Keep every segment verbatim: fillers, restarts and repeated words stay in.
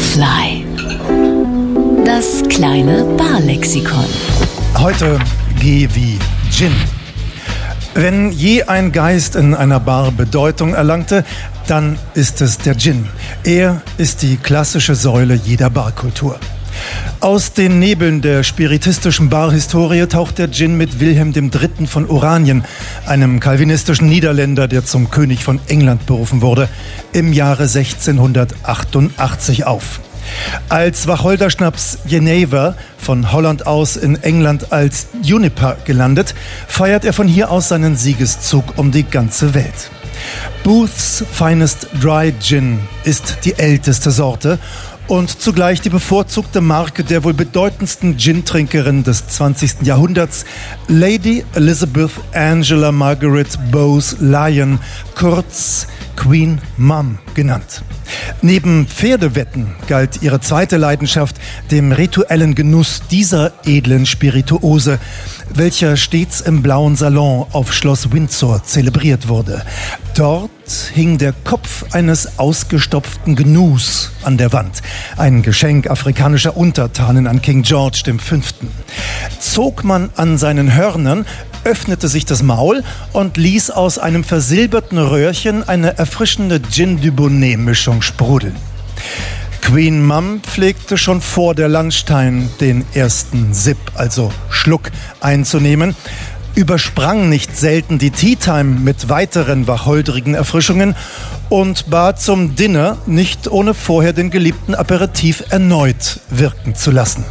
Barfly, das kleine Barlexikon. Heute G wie Gin. Wenn je ein Geist in einer Bar Bedeutung erlangte, dann ist es der Gin. Er ist die klassische Säule jeder Barkultur. Aus den Nebeln der spiritistischen Barhistorie taucht der Gin mit Wilhelm der Dritte von Oranien, einem calvinistischen Niederländer, der zum König von England berufen wurde, im Jahre sechzehnhundertachtundachtzig auf. Als Wacholderschnaps Genever von Holland aus in England als Juniper gelandet, feiert er von hier aus seinen Siegeszug um die ganze Welt. Booth's Finest Dry Gin ist die älteste Sorte und zugleich die bevorzugte Marke der wohl bedeutendsten Gin-Trinkerin des zwanzigsten Jahrhunderts, Lady Elizabeth Angela Margaret Bowes-Lyon, kurz Queen Mum genannt. Neben Pferdewetten galt ihre zweite Leidenschaft dem rituellen Genuss dieser edlen Spirituose, welcher stets im Blauen Salon auf Schloss Windsor zelebriert wurde. Dort hing der Kopf eines ausgestopften Gnus an der Wand, ein Geschenk afrikanischer Untertanen an King George der Fünfte. Zog man an seinen Hörnern, öffnete sich das Maul und ließ aus einem versilberten Röhrchen eine erfrischende Gin-du-Bonnet-Mischung sprudeln. Queen Mum pflegte schon vor der Lunchtime den ersten Sip, also Schluck, einzunehmen, übersprang nicht selten die Tea-Time mit weiteren wacholdrigen Erfrischungen und bat zum Dinner nicht ohne vorher den geliebten Aperitif erneut wirken zu lassen.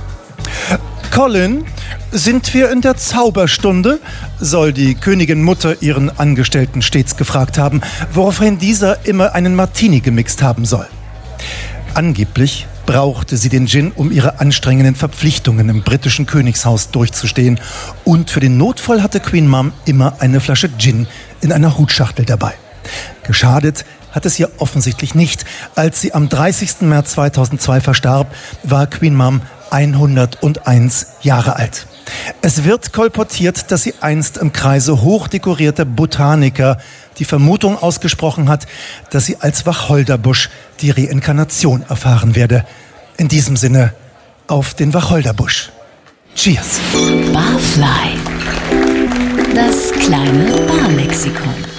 Colin, sind wir in der Zauberstunde? Soll die Königin Mutter ihren Angestellten stets gefragt haben, woraufhin dieser immer einen Martini gemixt haben soll. Angeblich brauchte sie den Gin, um ihre anstrengenden Verpflichtungen im britischen Königshaus durchzustehen. Und für den Notfall hatte Queen Mum immer eine Flasche Gin in einer Hutschachtel dabei. Geschadet hat es ihr offensichtlich nicht. Als sie am dreißigsten März zweitausendzwei verstarb, war Queen Mum hunderteins Jahre alt. Es wird kolportiert, dass sie einst im Kreise hochdekorierter Botaniker die Vermutung ausgesprochen hat, dass sie als Wacholderbusch die Reinkarnation erfahren werde. In diesem Sinne, auf den Wacholderbusch. Cheers! Barfly, das kleine Barlexikon.